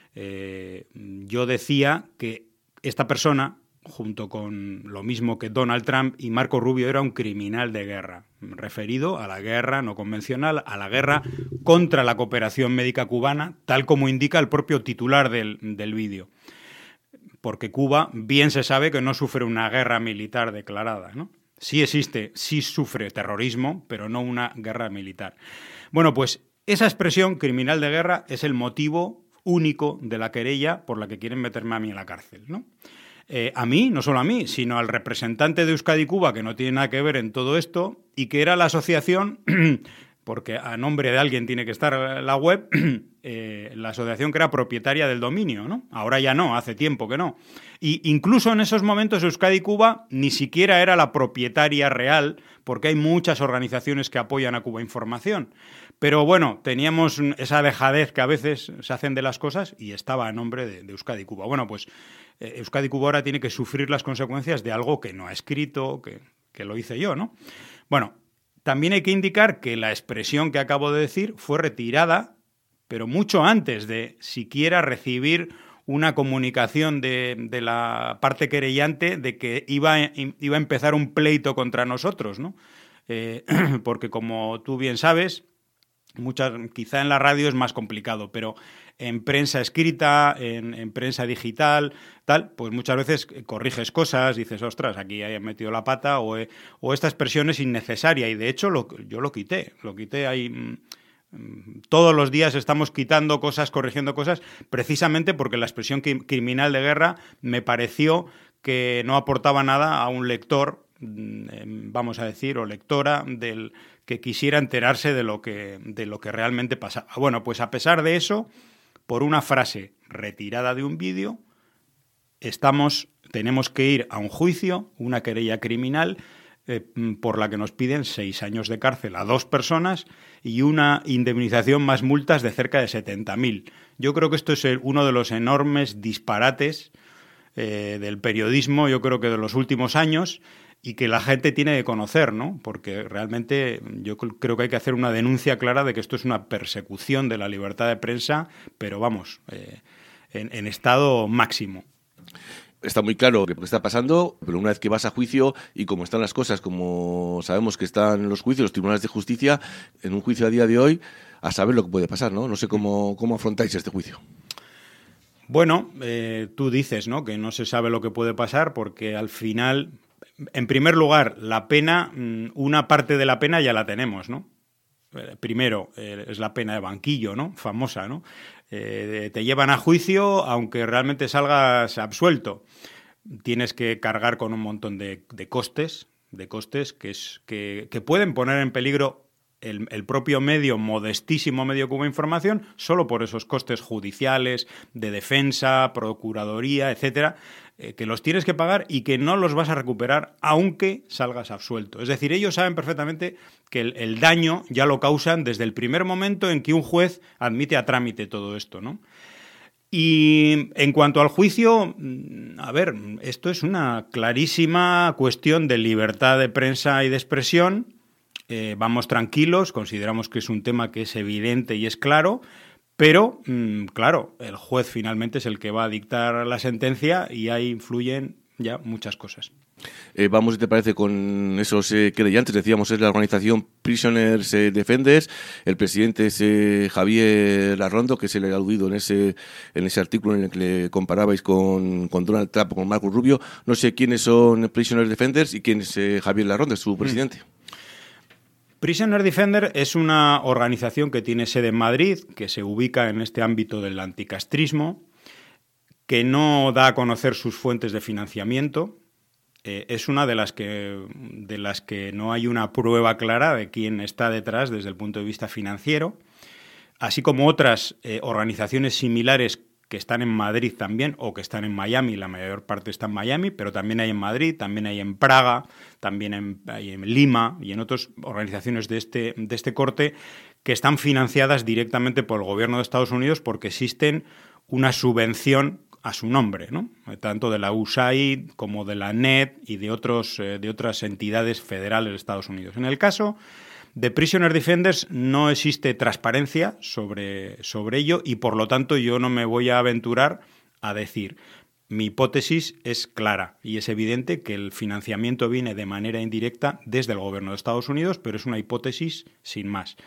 eh, yo decía que esta persona, junto con lo mismo que Donald Trump y Marco Rubio, era un criminal de guerra, referido a la guerra no convencional, a la guerra contra la cooperación médica cubana, tal como indica el propio titular del, del vídeo. Porque Cuba bien se sabe que no sufre una guerra militar declarada, ¿no? Sí existe, sí sufre terrorismo, pero no una guerra militar. Bueno, pues esa expresión, criminal de guerra, es el motivo único de la querella por la que quieren meterme a mí en la cárcel, ¿no? Eh, a mí, no solo a mí, sino al representante de Euskadi Cuba, que no tiene nada que ver en todo esto, y que era la asociación, porque a nombre de alguien tiene que estar la web, eh, la asociación que era propietaria del dominio, ¿no? Ahora ya no, hace tiempo que no. Y incluso en esos momentos Euskadi Cuba ni siquiera era la propietaria real, porque hay muchas organizaciones que apoyan a Cuba Información. Pero bueno, teníamos esa dejadez que a veces se hacen de las cosas y estaba a nombre de, de Euskadi Cuba. Bueno, pues eh, Euskadi Cuba ahora tiene que sufrir las consecuencias de algo que no ha escrito, que, que lo hice yo, ¿no? Bueno, también hay que indicar que la expresión que acabo de decir fue retirada pero mucho antes de siquiera recibir una comunicación de, de la parte querellante de que iba, iba a empezar un pleito contra nosotros, ¿no? Eh, porque como tú bien sabes, muchas, quizá en la radio es más complicado, pero en prensa escrita, en, en prensa digital, tal, pues muchas veces corriges cosas, dices, ostras, aquí he metido la pata, o, he, o esta expresión es innecesaria, y de hecho lo, yo lo quité, lo quité ahí. Todos los días estamos quitando cosas, corrigiendo cosas, precisamente porque la expresión criminal de guerra me pareció que no aportaba nada a un lector, vamos a decir, o lectora, del que quisiera enterarse de lo que, de lo que realmente pasaba. Bueno, pues a pesar de eso, por una frase retirada de un vídeo, estamos, tenemos que ir a un juicio, una querella criminal, Eh, por la que nos piden seis años de cárcel a dos personas y una indemnización más multas de cerca de setenta mil. Yo creo que esto es el, uno de los enormes disparates eh, del periodismo, yo creo que de los últimos años, y que la gente tiene que conocer, ¿no? Porque realmente yo creo que hay que hacer una denuncia clara de que esto es una persecución de la libertad de prensa, pero vamos, eh, en, en estado máximo. Está muy claro lo que está pasando, pero una vez que vas a juicio y como están las cosas, como sabemos que están los juicios, los tribunales de justicia, en un juicio a día de hoy, a saber lo que puede pasar, ¿no? No sé cómo, cómo afrontáis este juicio. Bueno, eh, tú dices, ¿no?, que no se sabe lo que puede pasar porque al final, en primer lugar, la pena, una parte de la pena ya la tenemos, ¿no? Primero, eh, es la pena de banquillo, ¿no?, famosa, ¿no? Eh, te llevan a juicio aunque realmente salgas absuelto. Tienes que cargar con un montón de, de costes, de costes que, es, que, que pueden poner en peligro el, el propio medio, modestísimo medio Cuba Información, solo por esos costes judiciales, de defensa, procuraduría, etcétera, eh, que los tienes que pagar y que no los vas a recuperar aunque salgas absuelto. Es decir, ellos saben perfectamente que el, el daño ya lo causan desde el primer momento en que un juez admite a trámite todo esto, ¿no? Y en cuanto al juicio, a ver, esto es una clarísima cuestión de libertad de prensa y de expresión. Eh, vamos tranquilos, consideramos que es un tema que es evidente y es claro, pero, mmm, claro, el juez finalmente es el que va a dictar la sentencia y ahí influyen ya muchas cosas. Eh, vamos, si te parece, con esos eh, querellantes. Decíamos, es la organización Prisoners eh, Defenders. El presidente es eh, Javier Larrondo, que se le ha aludido en ese en ese artículo en el que le comparabais con, con Donald Trump o con Marco Rubio. No sé quiénes son Prisoners Defenders y quién es eh, Javier Larrondo, su presidente. Mm. Prisoner Defender es una organización que tiene sede en Madrid, que se ubica en este ámbito del anticastrismo, que no da a conocer sus fuentes de financiamiento. Eh, es una de las que de las que no hay una prueba clara de quién está detrás desde el punto de vista financiero, así como otras eh, organizaciones similares que están en Madrid también, o que están en Miami, la mayor parte está en Miami, pero también hay en Madrid, también hay en Praga, también en, hay en Lima y en otras organizaciones de este, de este corte que están financiadas directamente por el gobierno de Estados Unidos porque existen una subvención a su nombre, ¿no? Tanto de la U S A I D como de la N E D y de, otros, eh, de otras entidades federales de Estados Unidos. En el caso de Prisoner Defenders no existe transparencia sobre, sobre ello y por lo tanto yo no me voy a aventurar a decir. Mi hipótesis es clara y es evidente que el financiamiento viene de manera indirecta desde el gobierno de Estados Unidos, pero es una hipótesis sin más.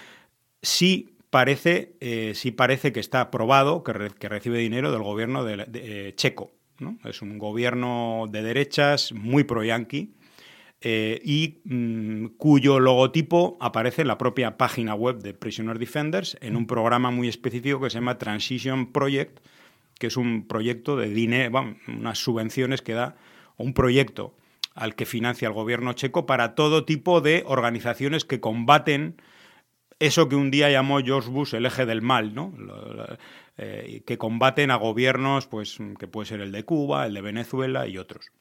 Sí parece, eh, sí parece que está probado que, re, que recibe dinero del gobierno de, de, eh, checo, ¿no? Es un gobierno de derechas muy pro-yanqui, Eh, y mmm, cuyo logotipo aparece en la propia página web de Prisoner Defenders en un programa muy específico que se llama Transition Project, que es un proyecto de dinero, bueno, unas subvenciones que da, o un proyecto al que financia el gobierno checo para todo tipo de organizaciones que combaten eso que un día llamó George Bush el eje del mal, ¿no? Lo, lo, eh, que combaten a gobiernos, pues, que puede ser el de Cuba, el de Venezuela y otros.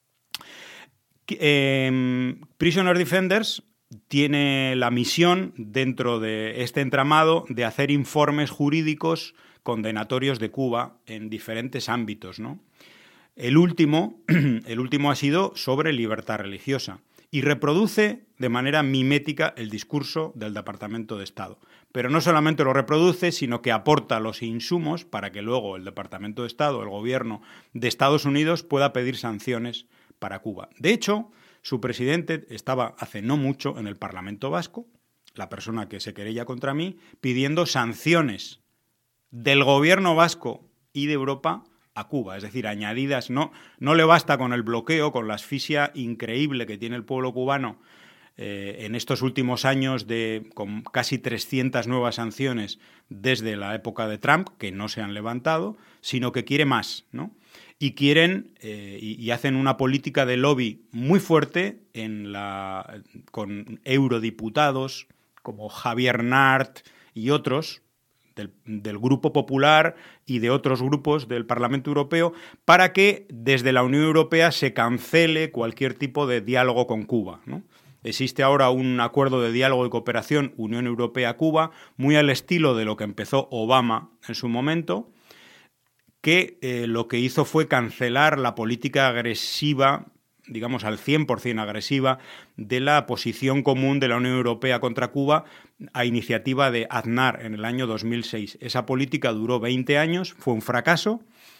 Eh, Prisoner Defenders tiene la misión, dentro de este entramado, de hacer informes jurídicos condenatorios de Cuba en diferentes ámbitos, ¿no? El último, el último ha sido sobre libertad religiosa. y reproduce de manera mimética el discurso del Departamento de Estado. Pero no solamente lo reproduce, sino que aporta los insumos para que luego el Departamento de Estado, el gobierno de Estados Unidos, pueda pedir sanciones para Cuba. De hecho, su presidente estaba hace no mucho en el Parlamento Vasco, la persona que se querella contra mí, pidiendo sanciones del gobierno vasco y de Europa a Cuba, es decir, añadidas. No, no le basta con el bloqueo, con la asfixia increíble que tiene el pueblo cubano eh, en estos últimos años, de con casi trescientas nuevas sanciones desde la época de Trump, que no se han levantado, sino que quiere más, ¿no? Y quieren eh, y, y hacen una política de lobby muy fuerte en la, con eurodiputados como Javier Nart y otros, Del, del Grupo Popular y de otros grupos del Parlamento Europeo, para que desde la Unión Europea se cancele cualquier tipo de diálogo con Cuba, ¿no? Existe ahora un acuerdo de diálogo y cooperación Unión Europea-Cuba, muy al estilo de lo que empezó Obama en su momento, que eh, lo que hizo fue cancelar la política agresiva, digamos al cien por ciento agresiva, de la posición común de la Unión Europea contra Cuba a iniciativa de Aznar en el año dos mil seis. Esa política duró veinte años, fue un fracaso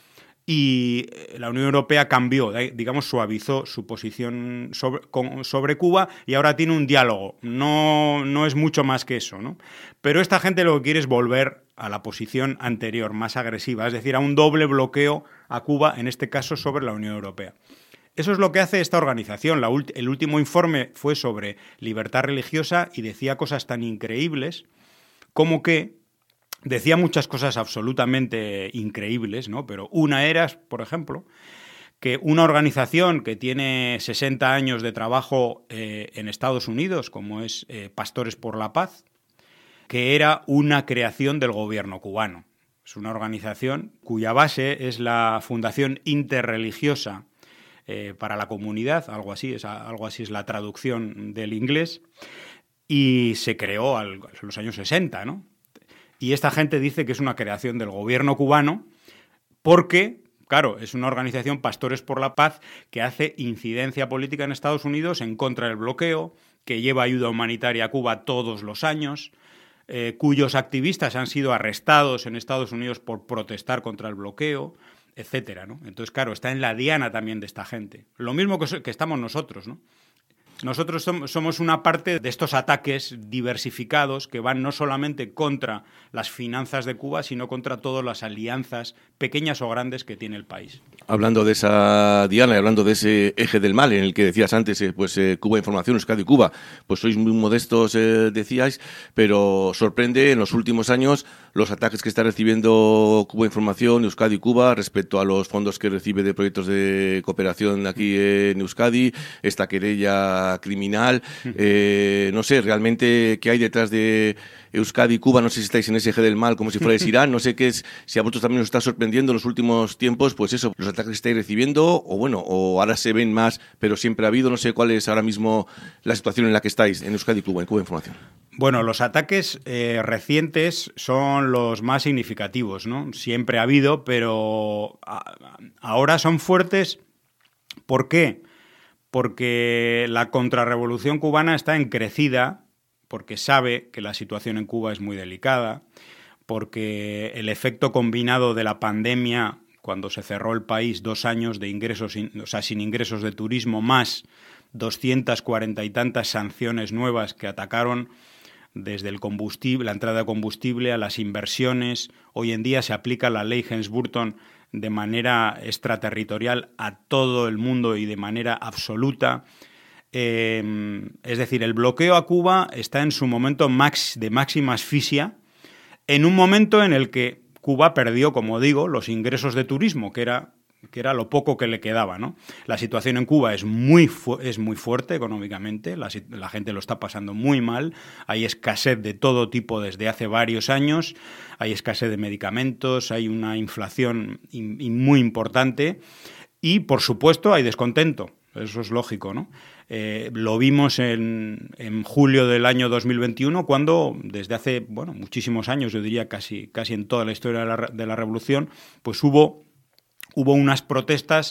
y la Unión Europea cambió, digamos, suavizó su posición sobre, con, sobre Cuba y ahora tiene un diálogo. No, no es mucho más que eso, ¿no? Pero esta gente lo que quiere es volver a la posición anterior, más agresiva, es decir, a un doble bloqueo a Cuba, en este caso sobre la Unión Europea. Eso es lo que hace esta organización. La ult- el último informe fue sobre libertad religiosa y decía cosas tan increíbles como que decía muchas cosas absolutamente increíbles, ¿no? Pero una era, por ejemplo, que una organización que tiene sesenta años de trabajo eh, en Estados Unidos, como es eh, Pastores por la Paz, que era una creación del gobierno cubano. Es una organización cuya base es la Fundación Interreligiosa Eh, para la Comunidad, algo así, es, algo así es la traducción del inglés, y se creó al, en los años sesenta, ¿no? Y esta gente dice que es una creación del gobierno cubano porque, claro, es una organización, Pastores por la Paz, que hace incidencia política en Estados Unidos en contra del bloqueo, que lleva ayuda humanitaria a Cuba todos los años, eh, cuyos activistas han sido arrestados en Estados Unidos por protestar contra el bloqueo, etcétera, ¿no? Entonces, claro, está en la diana también de esta gente. Lo mismo que, que estamos nosotros, ¿no? Nosotros som- somos una parte de estos ataques diversificados que van no solamente contra las finanzas de Cuba, sino contra todas las alianzas, pequeñas o grandes, que tiene el país. Hablando de esa diana y hablando de ese eje del mal en el que decías antes, eh, pues eh, Cuba Información, Euskadi Cuba, pues sois muy modestos, eh, decíais, pero sorprende en los últimos años los ataques que está recibiendo Cuba Información, Euskadi Cuba, respecto a los fondos que recibe de proyectos de cooperación aquí en Euskadi, esta querella criminal, eh, no sé, realmente qué hay detrás de Euskadi Cuba, no sé si estáis en ese eje del mal como si fuerais Irán, no sé qué es, si a vosotros también os está sorprendiendo en los últimos tiempos, pues eso, los ataques que estáis recibiendo, o bueno, o ahora se ven más, pero siempre ha habido, no sé cuál es ahora mismo la situación en la que estáis en Euskadi Cuba, en Cuba Información. Bueno, los ataques eh, recientes son los más significativos, ¿no? Siempre ha habido, pero a, ahora son fuertes. ¿Por qué? Porque la contrarrevolución cubana está en crecida, porque sabe que la situación en Cuba es muy delicada, porque el efecto combinado de la pandemia, cuando se cerró el país, dos años de ingresos, o sea, sin ingresos de turismo, más doscientas cuarenta y tantas sanciones nuevas que atacaron desde el combustible, la entrada de combustible a las inversiones. Hoy en día se aplica la ley Helms-Burton de manera extraterritorial a todo el mundo y de manera absoluta. Eh, es decir, el bloqueo a Cuba está en su momento max, de máxima asfixia, en un momento en el que Cuba perdió, como digo, los ingresos de turismo, que era, que era lo poco que le quedaba, ¿no? La situación en Cuba es muy, fu- es muy fuerte económicamente, la, la gente lo está pasando muy mal, hay escasez de todo tipo desde hace varios años, hay escasez de medicamentos, hay una inflación in, in muy importante y, por supuesto, hay descontento. Eso es lógico, ¿no? Eh, lo vimos en, en julio del año dos mil veintiuno, cuando desde hace, bueno, muchísimos años, yo diría casi, casi en toda la historia de la, de la revolución, pues hubo, hubo unas protestas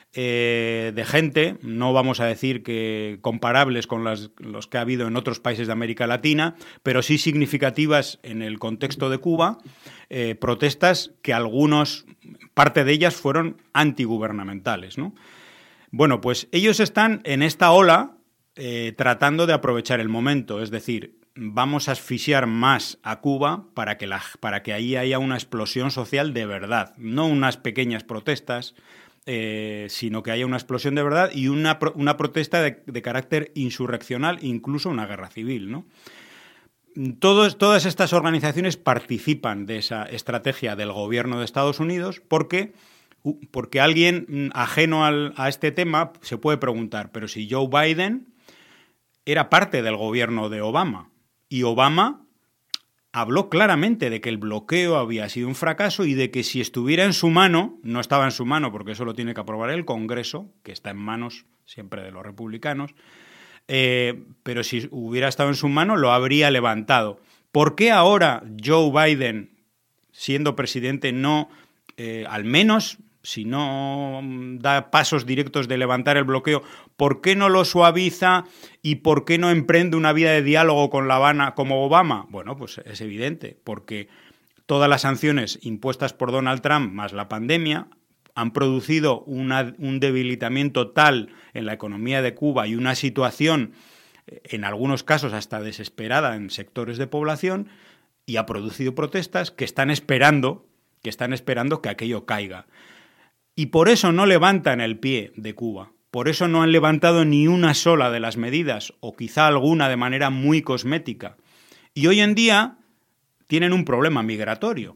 eh, de gente, no vamos a decir que comparables con las, los que ha habido en otros países de América Latina, pero sí significativas en el contexto de Cuba, eh, protestas que algunos, parte de ellas fueron antigubernamentales, ¿no? Bueno, pues ellos están en esta ola eh, tratando de aprovechar el momento, es decir, vamos a asfixiar más a Cuba para que, la, para que ahí haya una explosión social de verdad, no unas pequeñas protestas, eh, sino que haya una explosión de verdad y una, una protesta de, de carácter insurreccional, incluso una guerra civil, ¿no? Todos, todas estas organizaciones participan de esa estrategia del gobierno de Estados Unidos porque, porque alguien ajeno al, a este tema se puede preguntar, pero si Joe Biden era parte del gobierno de Obama, y Obama habló claramente de que el bloqueo había sido un fracaso y de que si estuviera en su mano, no estaba en su mano porque eso lo tiene que aprobar el Congreso, que está en manos siempre de los republicanos, eh, pero si hubiera estado en su mano lo habría levantado. ¿Por qué ahora Joe Biden, siendo presidente, no, eh, al menos, si no da pasos directos de levantar el bloqueo, ¿por qué no lo suaviza y por qué no emprende una vida de diálogo con La Habana como Obama? Bueno, pues es evidente, porque todas las sanciones impuestas por Donald Trump más la pandemia han producido una, un debilitamiento tal en la economía de Cuba y una situación, en algunos casos hasta desesperada en sectores de población, y ha producido protestas que están esperando, que están esperando que aquello caiga. Y por eso no levantan el pie de Cuba, por eso no han levantado ni una sola de las medidas, o quizá alguna de manera muy cosmética. Y hoy en día tienen un problema migratorio,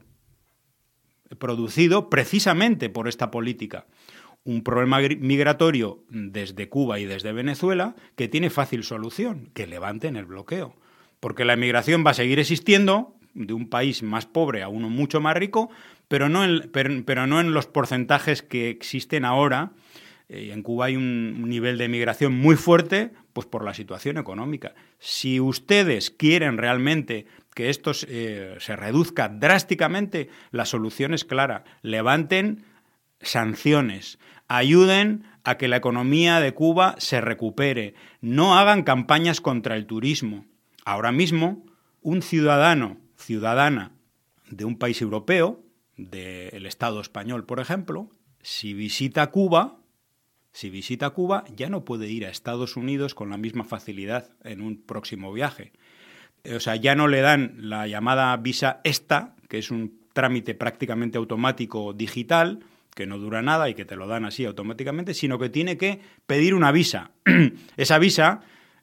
producido precisamente por esta política. Un problema migratorio desde Cuba y desde Venezuela que tiene fácil solución, que levanten el bloqueo. Porque la emigración va a seguir existiendo, de un país más pobre a uno mucho más rico, pero no en, pero, pero no en los porcentajes que existen ahora. Eh, en Cuba hay un, un nivel de emigración muy fuerte, pues por la situación económica. Si ustedes quieren realmente que esto eh, se reduzca drásticamente, la solución es clara. Levanten sanciones, ayuden a que la economía de Cuba se recupere, no hagan campañas contra el turismo. Ahora mismo, un ciudadano, ciudadana de un país europeo, del Estado español, por ejemplo, si visita Cuba, si visita Cuba, ya no puede ir a Estados Unidos con la misma facilidad en un próximo viaje. O sea, ya no le dan la llamada visa ESTA, que es un trámite prácticamente automático digital, que no dura nada y que te lo dan así automáticamente, sino que tiene que pedir una visa. Esa visa,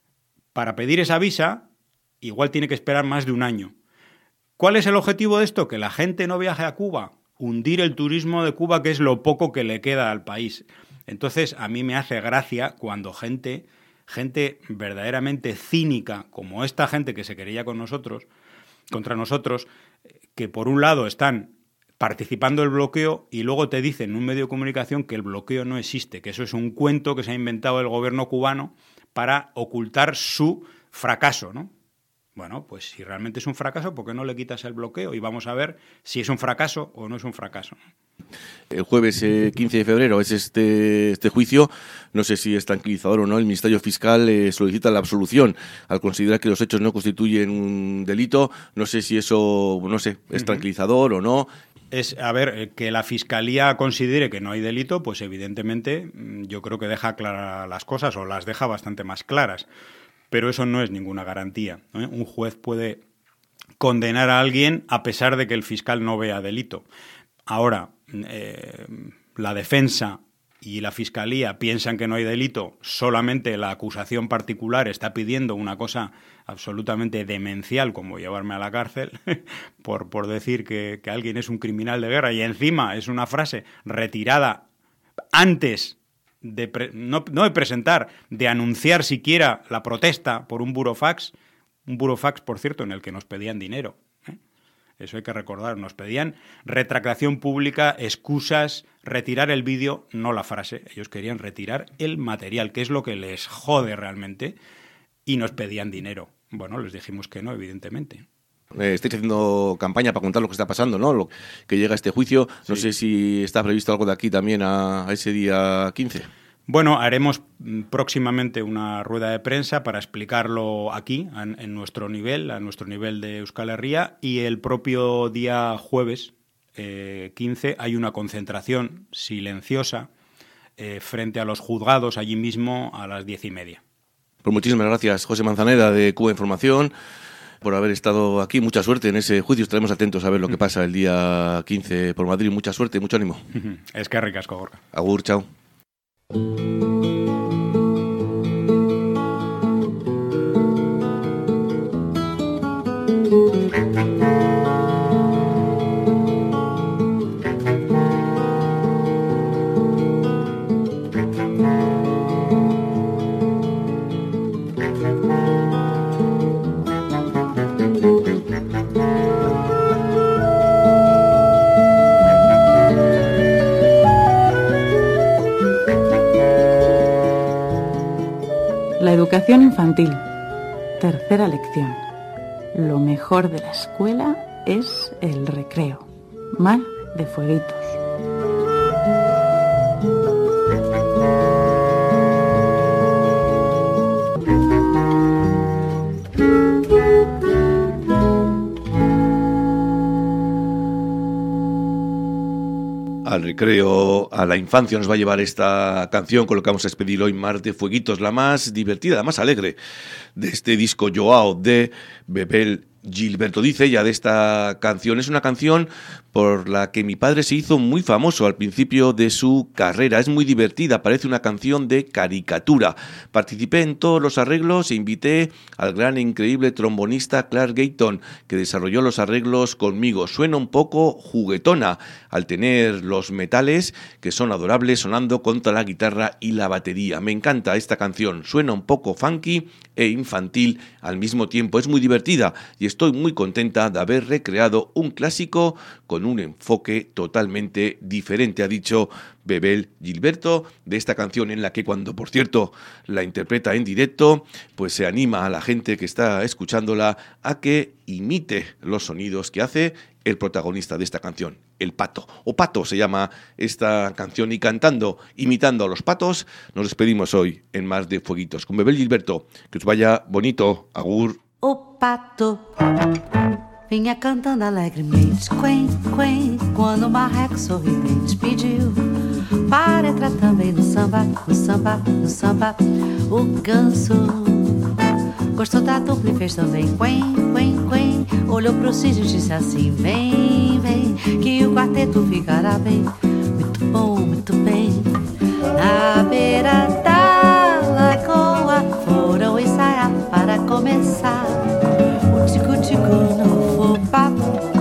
para pedir esa visa, igual tiene que esperar más de un año. ¿Cuál es el objetivo de esto? Que la gente no viaje a Cuba, hundir el turismo de Cuba, que es lo poco que le queda al país. Entonces, a mí me hace gracia cuando gente, gente verdaderamente cínica, como esta gente que se querella con nosotros, contra nosotros, que por un lado están participando del bloqueo y luego te dicen en un medio de comunicación que el bloqueo no existe, que eso es un cuento que se ha inventado el gobierno cubano para ocultar su fracaso, ¿no? Bueno, pues si realmente es un fracaso, ¿por qué no le quitas el bloqueo? Y vamos a ver si es un fracaso o no es un fracaso. El jueves eh, quince de febrero es este, este juicio. No sé si es tranquilizador o no. El Ministerio Fiscal eh, solicita la absolución al considerar que los hechos no constituyen un delito. No sé si eso, no sé, es tranquilizador o no. Es, a ver, que la Fiscalía considere que no hay delito, pues evidentemente yo creo que deja claras las cosas o las deja bastante más claras. Pero eso no es ninguna garantía, ¿eh? Un juez puede condenar a alguien a pesar de que el fiscal no vea delito. Ahora, eh, la defensa y la fiscalía piensan que no hay delito, solamente la acusación particular está pidiendo una cosa absolutamente demencial como llevarme a la cárcel por, por decir que, que alguien es un criminal de guerra, y encima es una frase retirada antes de pre, no, no de presentar, de anunciar siquiera la protesta por un burofax, un burofax, por cierto, en el que nos pedían dinero. ¿eh? Eso hay que recordar, nos pedían retractación pública, excusas, retirar el vídeo, no la frase. Ellos querían retirar el material, que es lo que les jode realmente, y nos pedían dinero. Bueno, les dijimos que no, evidentemente. Eh, estáis haciendo campaña para contar lo que está pasando, ¿no? Lo que llega a este juicio. No Sí. sé si está previsto algo de aquí también a, a ese día quince. Bueno, haremos próximamente una rueda de prensa para explicarlo aquí, en, en nuestro nivel, a nuestro nivel de Euskal Herria, y el propio día jueves eh, quince hay una concentración silenciosa eh, frente a los juzgados allí mismo a las diez y media. Pues muchísimas gracias, José Manzaneda, de Cuba Información, por haber estado aquí. Mucha suerte en ese juicio. Estaremos atentos a ver lo que pasa el día quince por Madrid. Mucha suerte, mucho ánimo. Es que ricasco, Gorka. Agur, chao. La educación infantil. Tercera lección. Lo mejor de la escuela es el recreo. Mar de Fueguitos. Al recreo, a la infancia nos va a llevar esta canción con lo que vamos a despedir hoy, Mar de Fueguitos, la más divertida, la más alegre de este disco Joao de Bebel Gilberto. Dice ella de esta canción, es una canción por la que mi padre se hizo muy famoso al principio de su carrera. Es muy divertida, parece una canción de caricatura. Participé en todos los arreglos e invité al gran e increíble trombonista Clark Gayton, que desarrolló los arreglos conmigo. Suena un poco juguetona al tener los metales que son adorables sonando contra la guitarra y la batería. Me encanta esta canción, suena un poco funky e infantil al mismo tiempo. Es muy divertida y estoy muy contenta de haber recreado un clásico con un enfoque totalmente diferente, ha dicho Bebel Gilberto, de esta canción en la que cuando, por cierto, la interpreta en directo, pues se anima a la gente que está escuchándola a que imite los sonidos que hace el protagonista de esta canción, el pato, o Pato se llama esta canción, y cantando, imitando a los patos, nos despedimos hoy en Mar de Fueguitos con Bebel Gilberto. Que os vaya bonito, agur. O pato vinha cantando alegremente, quen, quen, quando o marreco sorridente pediu para entrar também no samba, no samba, no samba. O ganso gostou da dupla e fez também quen, quen, quen. Olhou pro cisne e disse assim, vem, vem, que o quarteto ficará bem, muito bom, muito bem. Na beira da lagoa foram ensaiar para começar o tico-tico no fubá.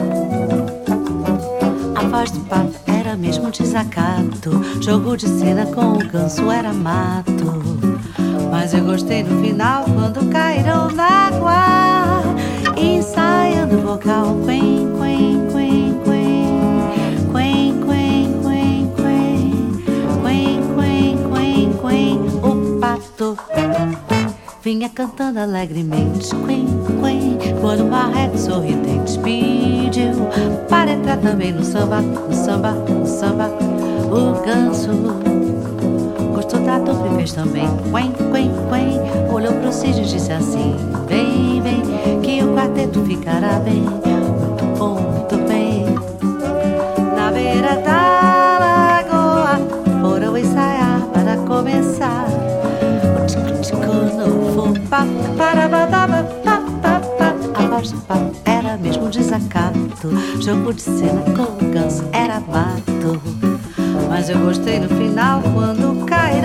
A voz do pato era mesmo um desacato, jogo de cena com o ganso era mato. Mas eu gostei no final quando caíram na água, ensaiando o vocal, quen, quen, quen, quen, quen, quen, quen, quen, quen, quen, quen. O pato vinha cantando alegremente, quen, quen, quando o marreco sorridente pediu para entrar também no samba, no samba, no samba. O ganso gostou da dupla e fez também quen, quen, quen. Olhou pro cisne e disse assim, vem, vem, que o quarteto ficará bem, muito bom, muito bem. Na beira da lagoa foram ensaiar para começar o tico-tico no fubá. Parabadaba, pa, pa, pa. A voz do pato era mesmo um desacato, jogo de cena com o ganso era mato. Mas eu gostei no final quando caiu